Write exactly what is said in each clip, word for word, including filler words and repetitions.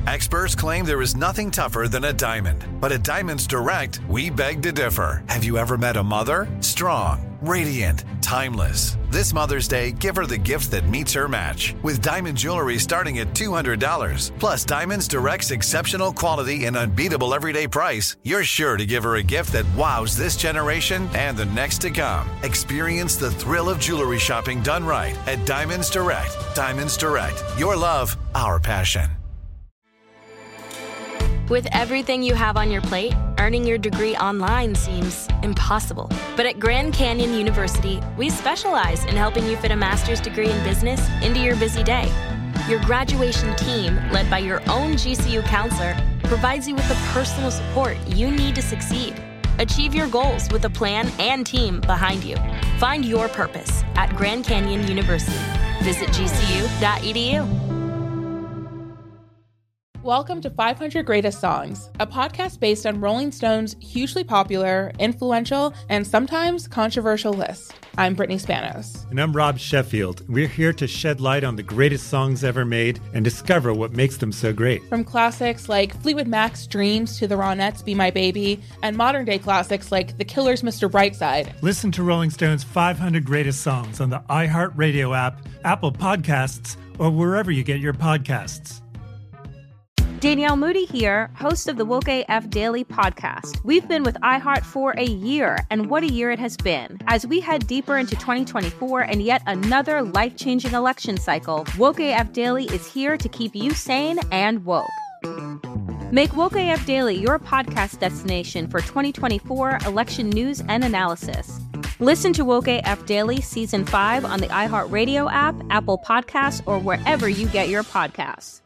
Experts claim there is nothing tougher than a diamond. But at Diamonds Direct, we beg to differ. Have you ever met a mother? Strong, radiant, timeless. This Mother's Day, give her the gift that meets her match. With diamond jewelry starting at two hundred dollars. Plus Diamonds Direct's exceptional quality and unbeatable everyday price, you're sure to give her a gift that wows this generation and the next to come. Experience the thrill of jewelry shopping done right at Diamonds Direct. Diamonds Direct. Your love, our passion. With everything you have on your plate, earning your degree online seems impossible. But at Grand Canyon University, we specialize in helping you fit a master's degree in business into your busy day. Your graduation team, led by your own G C U counselor, provides you with the personal support you need to succeed. Achieve your goals with a plan and team behind you. Find your purpose at Grand Canyon University. Visit g c u dot e d u. Welcome to five hundred Greatest Songs, a podcast based on Rolling Stone's hugely popular, influential, and sometimes controversial list. I'm Brittany Spanos. And I'm Rob Sheffield. We're here to shed light on the greatest songs ever made and discover what makes them so great. From classics like Fleetwood Mac's Dreams to the Ronettes' Be My Baby, and modern-day classics like The Killer's Mister Brightside. Listen to Rolling Stone's five hundred Greatest Songs on the iHeartRadio app, Apple Podcasts, or wherever you get your podcasts. Danielle Moody here, host of the Woke A F Daily podcast. We've been with iHeart for a year, and what a year it has been. As we head deeper into twenty twenty-four and yet another life-changing election cycle, Woke A F Daily is here to keep you sane and woke. Make Woke A F Daily your podcast destination for twenty twenty-four election news and analysis. Listen to Woke A F Daily Season five on the iHeartRadio app, Apple Podcasts, or wherever you get your podcasts.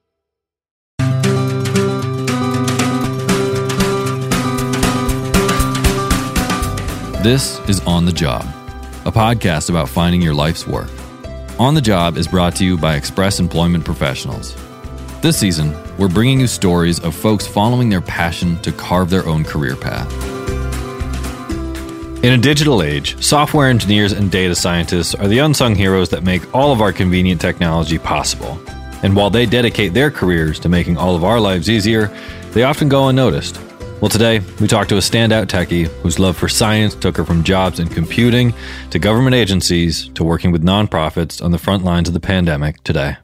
This is On the Job, a podcast about finding your life's work. On the Job is brought to you by Express Employment Professionals. This season, we're bringing you stories of folks following their passion to carve their own career path. In a digital age, software engineers and data scientists are the unsung heroes that make all of our convenient technology possible. And while they dedicate their careers to making all of our lives easier, they often go unnoticed. Well, today, we talked to a standout techie whose love for science took her from jobs in computing to government agencies to working with nonprofits on the front lines of the pandemic today.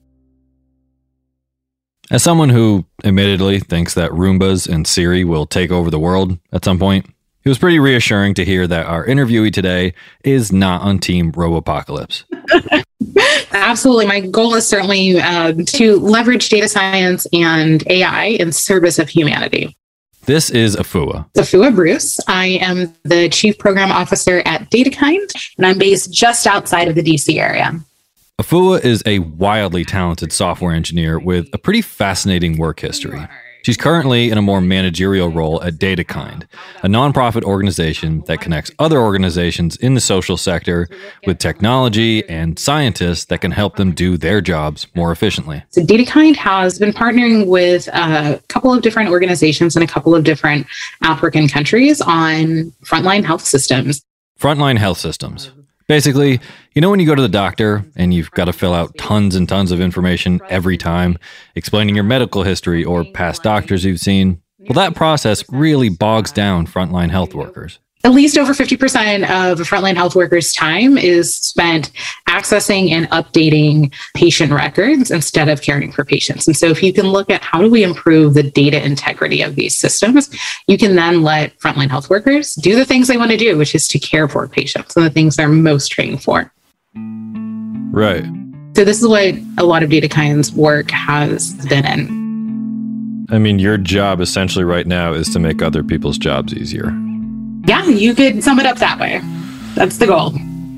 As someone who admittedly thinks that Roombas and Siri will take over the world at some point, it was pretty reassuring to hear that our interviewee today is not on Team Robopocalypse. Absolutely. My goal is certainly uh, to leverage data science and A I in service of humanity. This is Afua. Afua Bruce. I am the Chief Program Officer at DataKind, and I'm based just outside of the D C area. Afua is a wildly talented software engineer with a pretty fascinating work history. She's currently in a more managerial role at DataKind, a nonprofit organization that connects other organizations in the social sector with technology and scientists that can help them do their jobs more efficiently. So DataKind has been partnering with a couple of different organizations in a couple of different African countries on frontline health systems. Frontline health systems. Basically, you know when you go to the doctor and you've got to fill out tons and tons of information every time, explaining your medical history or past doctors you've seen? Well, that process really bogs down frontline health workers. At least over fifty percent of a frontline health worker's time is spent accessing and updating patient records instead of caring for patients. And so if you can look at how do we improve the data integrity of these systems, you can then let frontline health workers do the things they want to do, which is to care for patients and the things they're most trained for. Right. So this is what a lot of DataKind's work has been in. I mean, your job essentially right now is to make other people's jobs easier. Yeah, you could sum it up that way. That's the goal.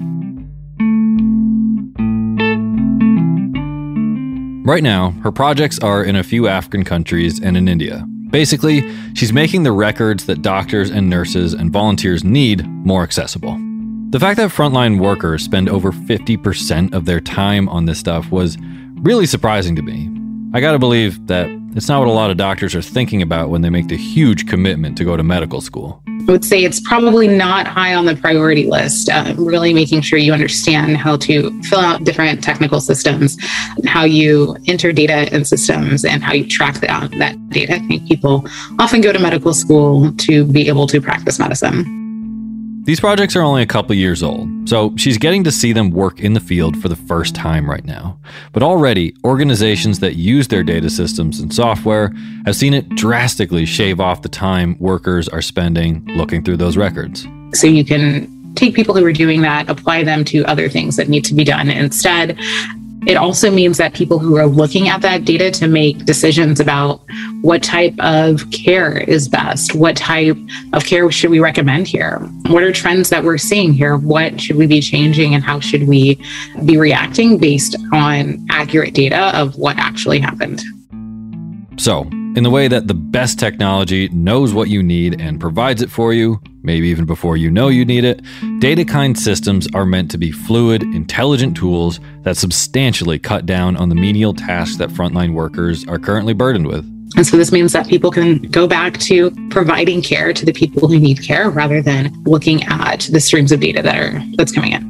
Right now, her projects are in a few African countries and in India. Basically, she's making the records that doctors and nurses and volunteers need more accessible. The fact that frontline workers spend over fifty percent of their time on this stuff was really surprising to me. I gotta believe that it's not what a lot of doctors are thinking about when they make the huge commitment to go to medical school. I would say it's probably not high on the priority list. Uh, really making sure you understand how to fill out different technical systems, how you enter data in systems, and how you track that, that data. I think people often go to medical school to be able to practice medicine. These projects are only a couple years old, so she's getting to see them work in the field for the first time right now. But already, organizations that use their data systems and software have seen it drastically shave off the time workers are spending looking through those records. So you can take people who are doing that, apply them to other things that need to be done instead. It also means that people who are looking at that data to make decisions about what type of care is best, what type of care should we recommend here, what are trends that we're seeing here, what should we be changing, and how should we be reacting based on accurate data of what actually happened. So, in the way that the best technology knows what you need and provides it for you, maybe even before you know you need it, DataKind systems are meant to be fluid, intelligent tools that substantially cut down on the menial tasks that frontline workers are currently burdened with. And so this means that people can go back to providing care to the people who need care rather than looking at the streams of data that are that's coming in.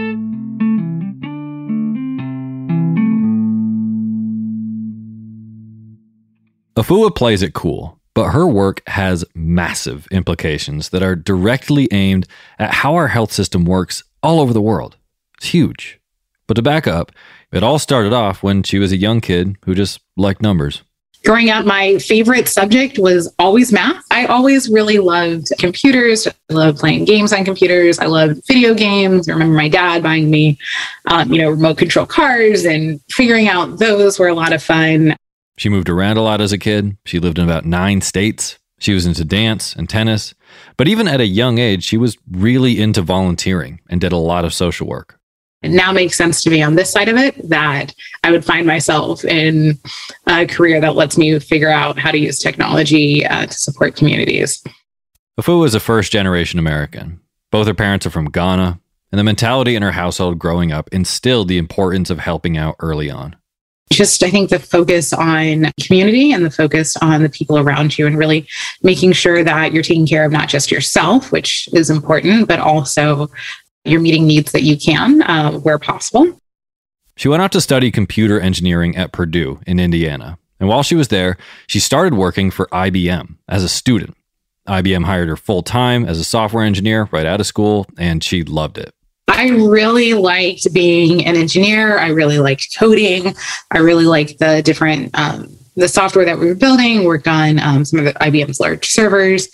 Afua plays it cool, but her work has massive implications that are directly aimed at how our health system works all over the world. It's huge. But to back up, it all started off when she was a young kid who just liked numbers. Growing up, my favorite subject was always math. I always really loved computers. I loved playing games on computers. I loved video games. I remember my dad buying me, um, you know, remote control cars, and figuring out those were a lot of fun. She moved around a lot as a kid. She lived in about nine states. She was into dance and tennis. But even at a young age, she was really into volunteering and did a lot of social work. It now makes sense to me on this side of it that I would find myself in a career that lets me figure out how to use technology uh, to support communities. Afua is a first-generation American. Both her parents are from Ghana, and the mentality in her household growing up instilled the importance of helping out early on. Just, I think, the focus on community and the focus on the people around you, and really making sure that you're taking care of not just yourself, which is important, but also you're meeting needs that you can uh, where possible. She went out to study computer engineering at Purdue in Indiana. And while she was there, she started working for I B M as a student. I B M hired her full-time as a software engineer right out of school, and she loved it. I really liked being an engineer. I really liked coding. I really liked the different, um, the software that we were building, worked on um, some of the I B M's large servers.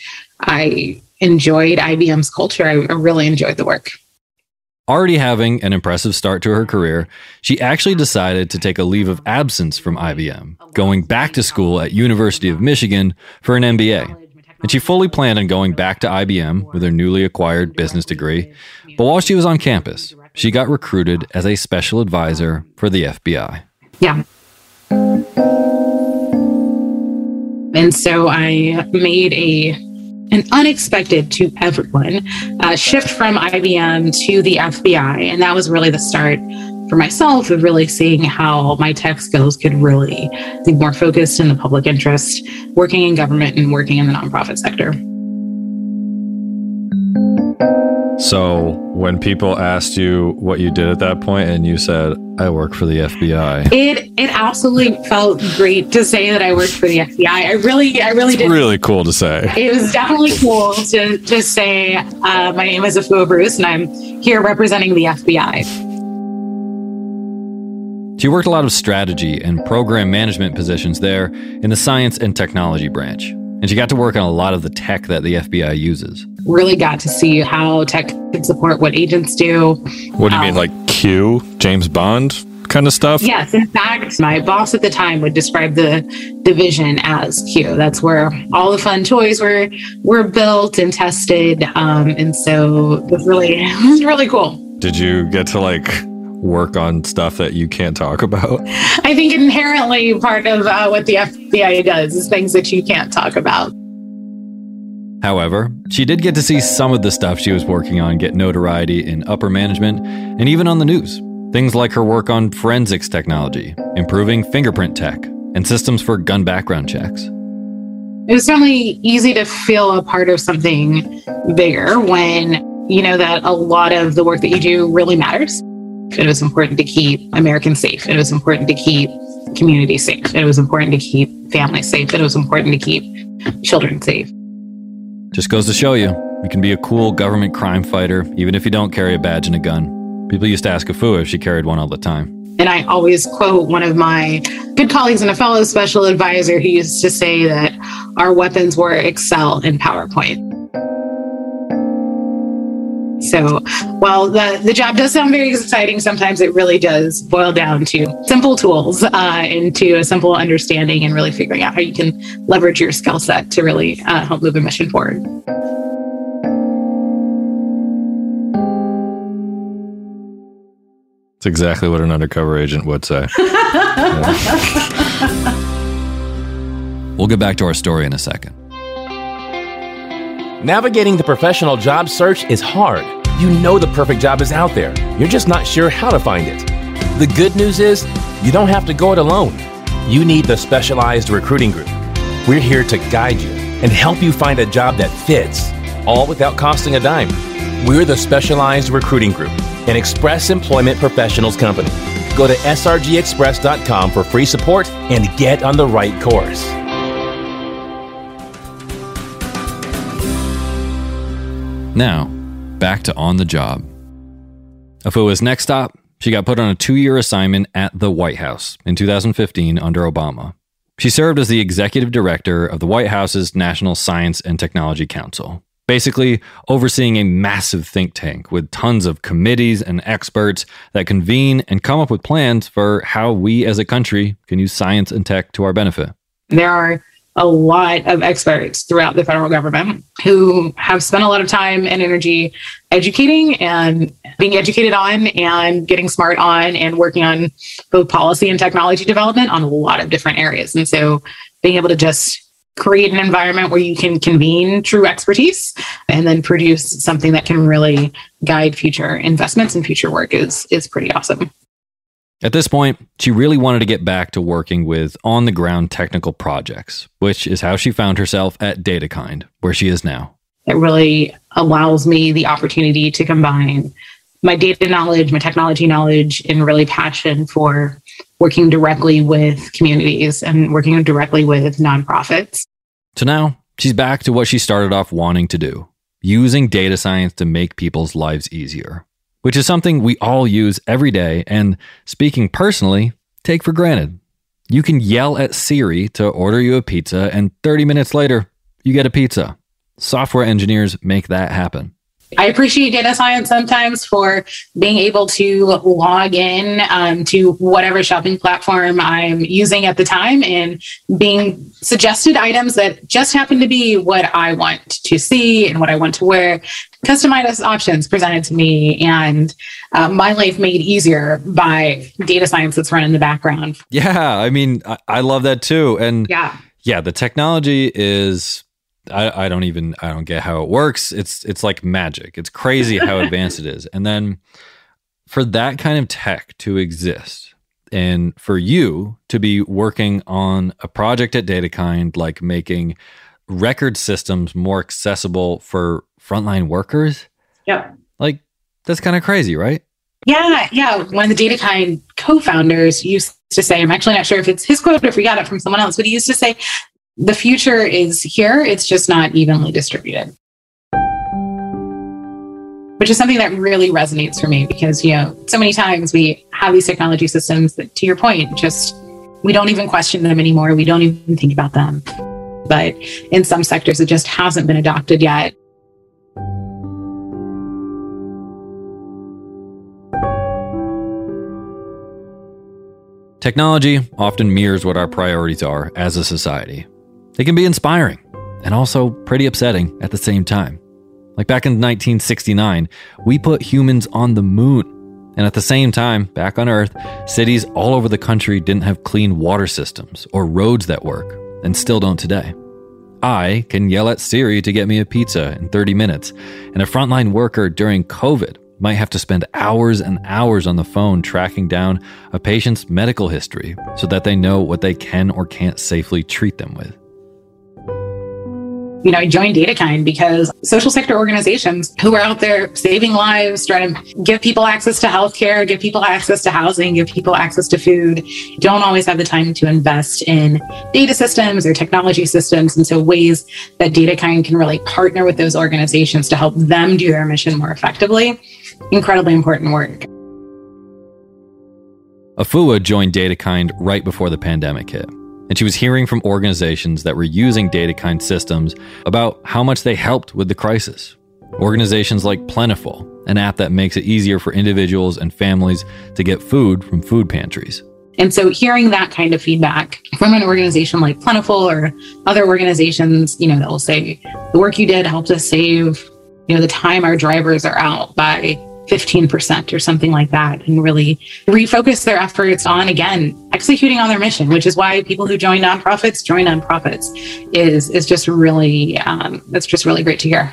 I enjoyed I B M's culture. I, I really enjoyed the work. Already having an impressive start to her career, she actually decided to take a leave of absence from I B M, going back to school at University of Michigan for an M B A. And she fully planned on going back to I B M with her newly acquired business degree. But while she was on campus, she got recruited as a special advisor for the F B I. Yeah. And so I made a an unexpected to everyone uh, shift from I B M to the F B I. And that was really the start for myself of really seeing how my tech skills could really be more focused in the public interest, working in government and working in the nonprofit sector. So when people asked you what you did at that point and you said, I work for the F B I. It it absolutely felt great to say that I worked for the F B I. I really, I really it's did. really cool to say. It was definitely cool to, to say, uh, my name is Afua Bruce and I'm here representing the F B I. She worked a lot of strategy and program management positions there in the science and technology branch. And she got to work on a lot of the tech that the F B I uses. Really got to see how tech could support what agents do. What do you um, mean, like Q, James Bond kind of stuff? Yes. In fact, my boss at the time would describe the division as Q. That's where all the fun toys were were built and tested. Um, and so it was really, it was really cool. Did you get to like work on stuff that you can't talk about? I think inherently part of uh, what the F B I does is things that you can't talk about. However, she did get to see some of the stuff she was working on get notoriety in upper management and even on the news. Things like her work on forensics technology, improving fingerprint tech, and systems for gun background checks. It was certainly easy to feel a part of something bigger when you know that a lot of the work that you do really matters. It was important to keep Americans safe. It was important to keep communities safe. It was important to keep families safe. It was important to keep children safe. Just goes to show you, you can be a cool government crime fighter, even if you don't carry a badge and a gun. People used to ask Afua if she carried one all the time. And I always quote one of my good colleagues and a fellow special advisor who used to say that our weapons were Excel and PowerPoint. So while the, the job does sound very exciting, sometimes it really does boil down to simple tools uh, and to a simple understanding and really figuring out how you can leverage your skill set to really uh, help move a mission forward. It's exactly what an undercover agent would say. We'll get back to our story in a second. Navigating the professional job search is hard. You know the perfect job is out there. You're just not sure how to find it. The good news is you don't have to go it alone. You need the Specialized Recruiting Group. We're here to guide you and help you find a job that fits, all without costing a dime. We're the Specialized Recruiting Group, an express employment professionals company. Go to S R G express dot com for free support and get on the right course. Now, back to On the Job. Afua's next stop, she got put on a two-year assignment at the White House in two thousand fifteen under Obama. She served as the executive director of the White House's National Science and Technology Council, basically overseeing a massive think tank with tons of committees and experts that convene and come up with plans for how we as a country can use science and tech to our benefit. There are a lot of experts throughout the federal government who have spent a lot of time and energy educating and being educated on and getting smart on and working on both policy and technology development on a lot of different areas. And so being able to just create an environment where you can convene true expertise and then produce something that can really guide future investments and future work is, is pretty awesome. At this point, she really wanted to get back to working with on-the-ground technical projects, which is how she found herself at DataKind, where she is now. It really allows me the opportunity to combine my data knowledge, my technology knowledge, and really passion for working directly with communities and working directly with nonprofits. So now she's back to what she started off wanting to do, using data science to make people's lives easier, which is something we all use every day and, speaking personally, take for granted. You can yell at Siri to order you a pizza, and thirty minutes later, you get a pizza. Software engineers make that happen. I appreciate data science sometimes for being able to log in um, to whatever shopping platform I'm using at the time and being suggested items that just happen to be what I want to see and what I want to wear. Customized options presented to me and uh, my life made easier by data science that's run in the background. Yeah, I mean, I, I love that too. And yeah, yeah, the technology is... I, I don't even, I don't get how it works. It's it's like magic. It's crazy how advanced it is. And then for that kind of tech to exist and for you to be working on a project at DataKind, like making record systems more accessible for frontline workers. Yeah. Like that's kind of crazy, right? Yeah. Yeah. One of the DataKind co-founders used to say, I'm actually not sure if it's his quote or if we got it from someone else, but he used to say, the future is here. It's just not evenly distributed, which is something that really resonates for me because, you know, so many times we have these technology systems that, to your point, just we don't even question them anymore. We don't even think about them. But in some sectors, it just hasn't been adopted yet. Technology often mirrors what our priorities are as a society. It can be inspiring and also pretty upsetting at the same time. Like back in nineteen sixty-nine, we put humans on the moon. And at the same time, back on Earth, cities all over the country didn't have clean water systems or roads that work, and still don't today. I can yell at Siri to get me a pizza in thirty minutes, and a frontline worker during COVID might have to spend hours and hours on the phone tracking down a patient's medical history so that they know what they can or can't safely treat them with. You know, I joined DataKind because social sector organizations who are out there saving lives, trying to give people access to healthcare, give people access to housing, give people access to food, don't always have the time to invest in data systems or technology systems. And so ways that DataKind can really partner with those organizations to help them do their mission more effectively. Incredibly important work. Afua joined DataKind right before the pandemic hit. And she was hearing from organizations that were using DataKind systems about how much they helped with the crisis. Organizations like Plentiful, an app that makes it easier for individuals and families to get food from food pantries. And so hearing that kind of feedback from an organization like Plentiful or other organizations, you know, that will say, the work you did helped us save, you know, the time our drivers are out by fifteen percent or something like that, and really refocus their efforts on, again, executing on their mission, which is why people who join nonprofits join nonprofits, is, is just really, um, that's just really great to hear.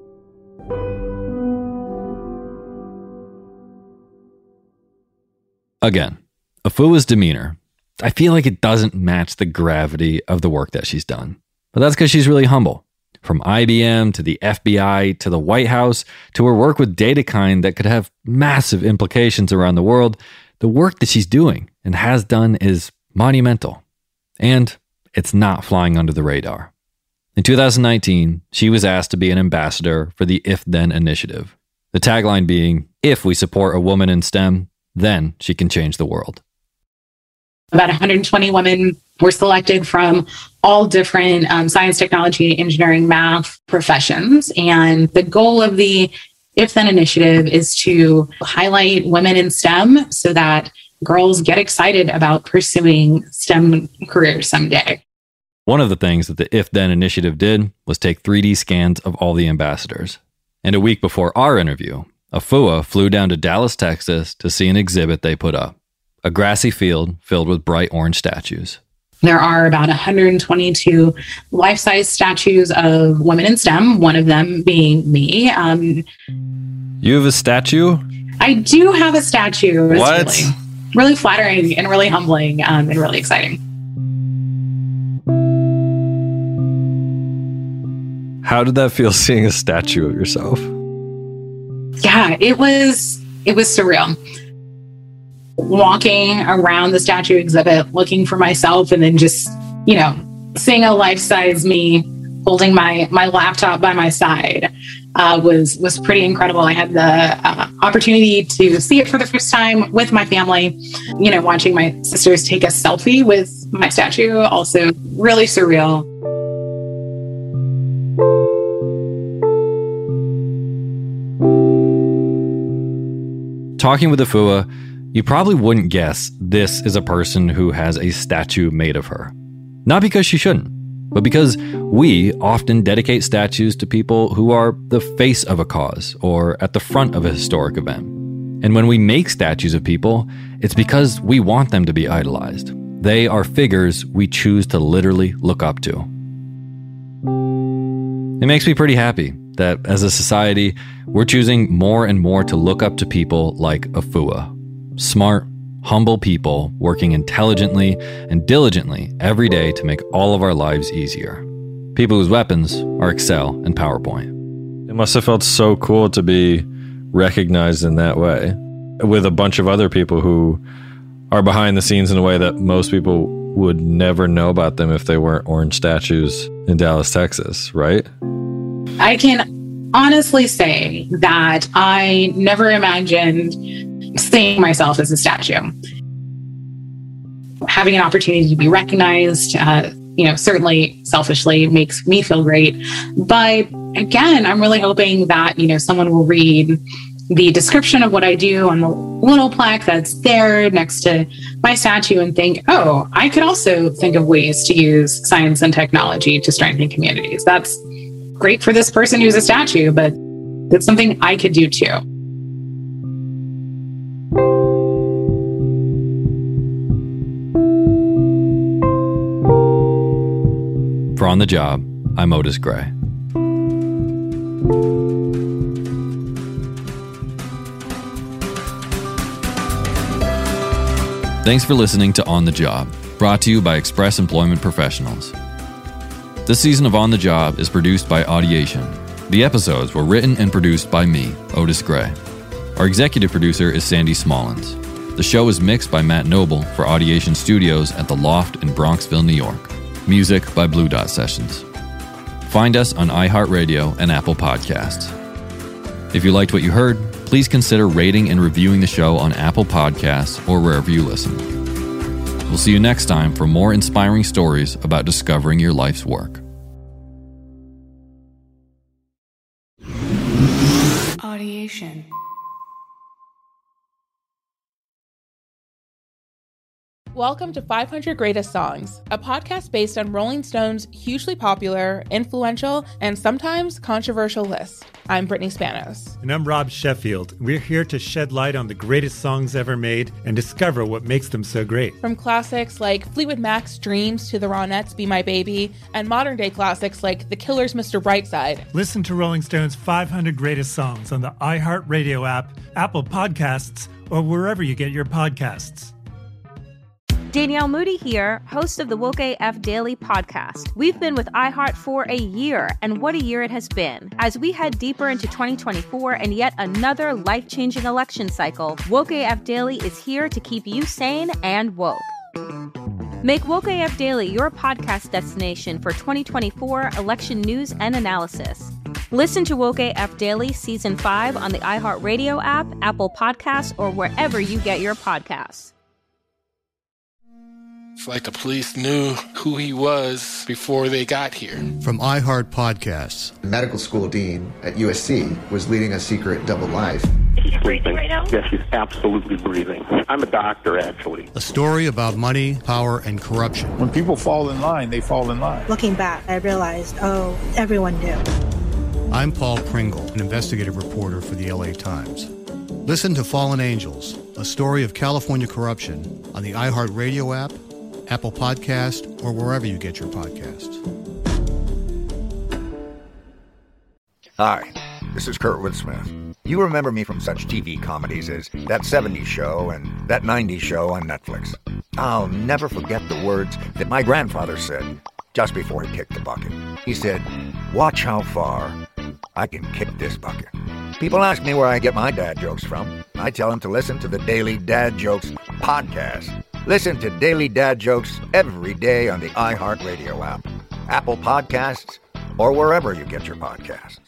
Again, Afua's demeanor, I feel like it doesn't match the gravity of the work that she's done. But that's because she's really humble. From I B M to the F B I to the White House to her work with DataKind that could have massive implications around the world, the work that she's doing and has done is monumental. And it's not flying under the radar. In two thousand nineteen, she was asked to be an ambassador for the If Then initiative. The tagline being, if we support a woman in STEM, then she can change the world. About one hundred twenty women were selected from all different um, science, technology, engineering, math professions. And the goal of the If Then initiative is to highlight women in STEM so that girls get excited about pursuing STEM careers someday. One of the things that the If Then initiative did was take three D scans of all the ambassadors. And a week before our interview, Afua flew down to Dallas, Texas to see an exhibit they put up. A grassy field filled with bright orange statues. There are about one hundred twenty-two life-size statues of women in STEM, one of them being me. Um, you have a statue? I do have a statue. It's what? Really, really flattering and really humbling um, and really exciting. How did that feel, seeing a statue of yourself? Yeah, it was, it was surreal. Walking around the statue exhibit, looking for myself, and then just, you know, seeing a life-size me holding my my laptop by my side uh, was was pretty incredible. I had the uh, opportunity to see it for the first time with my family. You know, watching my sisters take a selfie with my statue, also really surreal. Talking with Afua, you probably wouldn't guess this is a person who has a statue made of her. Not because she shouldn't, but because we often dedicate statues to people who are the face of a cause or at the front of a historic event. And when we make statues of people, it's because we want them to be idolized. They are figures we choose to literally look up to. It makes me pretty happy that as a society, we're choosing more and more to look up to people like Afua. Smart, humble people working intelligently and diligently every day to make all of our lives easier. People whose weapons are Excel and PowerPoint. It must have felt so cool to be recognized in that way with a bunch of other people who are behind the scenes in a way that most people would never know about them if they weren't orange statues in Dallas, Texas, right? I can honestly say that I never imagined seeing myself as a statue. Having an opportunity to be recognized, uh, you know, certainly selfishly makes me feel great. But again, I'm really hoping that, you know, someone will read the description of what I do on the little plaque that's there next to my statue and think, oh, I could also think of ways to use science and technology to strengthen communities. That's great for this person who's a statue, but it's something I could do too. For On the Job, I'm Otis Gray. Thanks for listening to On the Job, brought to you by Express Employment Professionals. This season of On the Job is produced by Audiation. The episodes were written and produced by me, Otis Gray. Our executive producer is Sandy Smallins. The show is mixed by Matt Noble for Audiation Studios at The Loft in Bronxville, New York. Music by Blue Dot Sessions. Find us on iHeartRadio and Apple Podcasts. If you liked what you heard, please consider rating and reviewing the show on Apple Podcasts or wherever you listen. We'll see you next time for more inspiring stories about discovering your life's work. Audiation. Welcome to five hundred Greatest Songs, a podcast based on Rolling Stone's hugely popular, influential, and sometimes controversial list. I'm Brittany Spanos. And I'm Rob Sheffield. We're here to shed light on the greatest songs ever made and discover what makes them so great. From classics like Fleetwood Mac's Dreams to the Ronettes' Be My Baby, and modern-day classics like The Killer's Mister Brightside. Listen to Rolling Stone's five hundred Greatest Songs on the iHeartRadio app, Apple Podcasts, or wherever you get your podcasts. Danielle Moody here, host of the Woke A F Daily podcast. We've been with iHeart for a year, and what a year it has been. As we head deeper into twenty twenty-four and yet another life-changing election cycle, Woke A F Daily is here to keep you sane and woke. Make Woke A F Daily your podcast destination for twenty twenty-four election news and analysis. Listen to Woke A F Daily Season five on the iHeartRadio app, Apple Podcasts, or wherever you get your podcasts. It's like the police knew who he was before they got here. From iHeart Podcasts. The medical school dean at U S C was leading a secret double life. He's breathing right now? Yes, he's absolutely breathing. I'm a doctor, actually. A story about money, power, and corruption. When people fall in line, they fall in line. Looking back, I realized, oh, everyone knew. I'm Paul Pringle, an investigative reporter for the L A Times. Listen to Fallen Angels, a story of California corruption on the iHeartRadio app, Apple Podcast, or wherever you get your podcasts. Hi, this is Kurtwood Smith. You remember me from such T V comedies as That seventies Show and That nineties Show on Netflix. I'll never forget the words that my grandfather said just before he kicked the bucket. He said, "Watch how far I can kick this bucket." People ask me where I get my dad jokes from. I tell them to listen to the Daily Dad Jokes podcast. Listen to Daily Dad Jokes every day on the iHeartRadio app, Apple Podcasts, or wherever you get your podcasts.